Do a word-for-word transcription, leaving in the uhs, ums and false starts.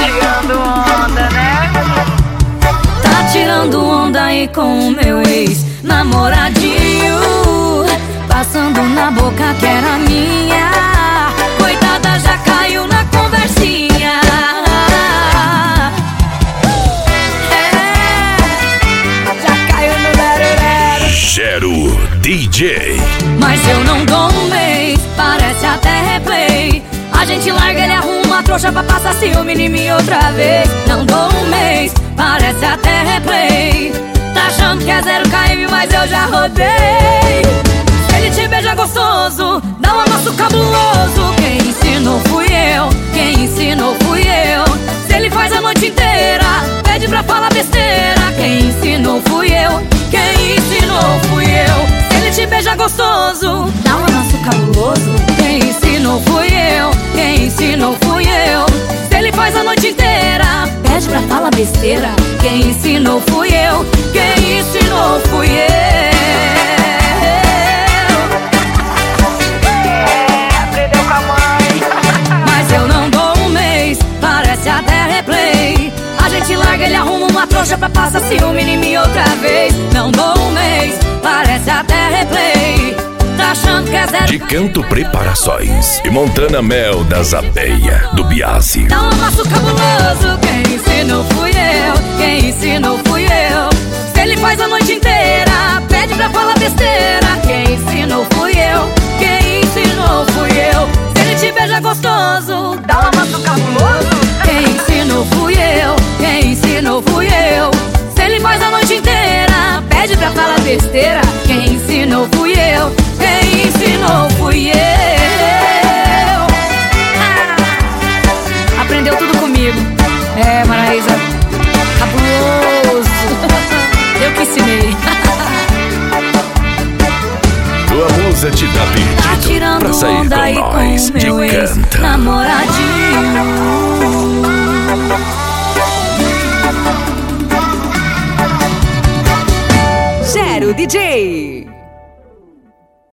tirando onda, né? Tá tirando onda aí com o meu ex-namoradinho, passando na boca que era minha. Coitada, já caiu na conversinha. É, já caiu no lero-lero. Gero D J. Mas eu não dou um mês, parece até replay. A gente larga, ele arruma a trouxa pra passar ciúme em mim outra vez. Não dou um mês, parece até replay. Tá achando que é zero km, mas eu já rodei. Se ele te beija gostoso, dá um amasso cabuloso. Quem ensinou fui eu, quem ensinou fui eu. Se ele faz a noite inteira, pede pra falar besteira. Quem ensinou fui eu, quem ensinou fui eu. Se ele te beija gostoso, dá um amasso cabuloso. Quem ensinou fui eu, quem ensinou fui eu. Se ele faz a noite inteira, pede pra falar besteira. Quem ensinou fui eu, quem ensinou fui eu. É, aprendeu com a mãe. Mas eu não dou um mês, parece até replay. A gente larga, ele arruma uma trouxa pra passar ciúme em mim outra vez. Não dou um mês, parece até replay. Tá achando que é zero. De Canto Preparações e Montana Mel das Abeia do Biase. Dá um amasso cabuloso. Quem ensinou fui eu, quem ensinou fui eu. Se ele faz a noite inteira, pede pra falar besteira. Quem ensinou fui eu, quem ensinou fui eu. Se ele te beija gostoso, Dá um amasso cabuloso. quem ensinou fui eu, quem ensinou fui eu. Se ele faz a noite inteira, pede pra falar besteira. Quem ensinou fui eu, quem ensinou fui eu. Ah, aprendeu tudo comigo. É, Maraísa, cabuloso. Eu que ensinei. Tua musa te dá Tá pedido tirando pra sair onda com aí nós com de meu Canta. ex-namoradinho. Gero D J.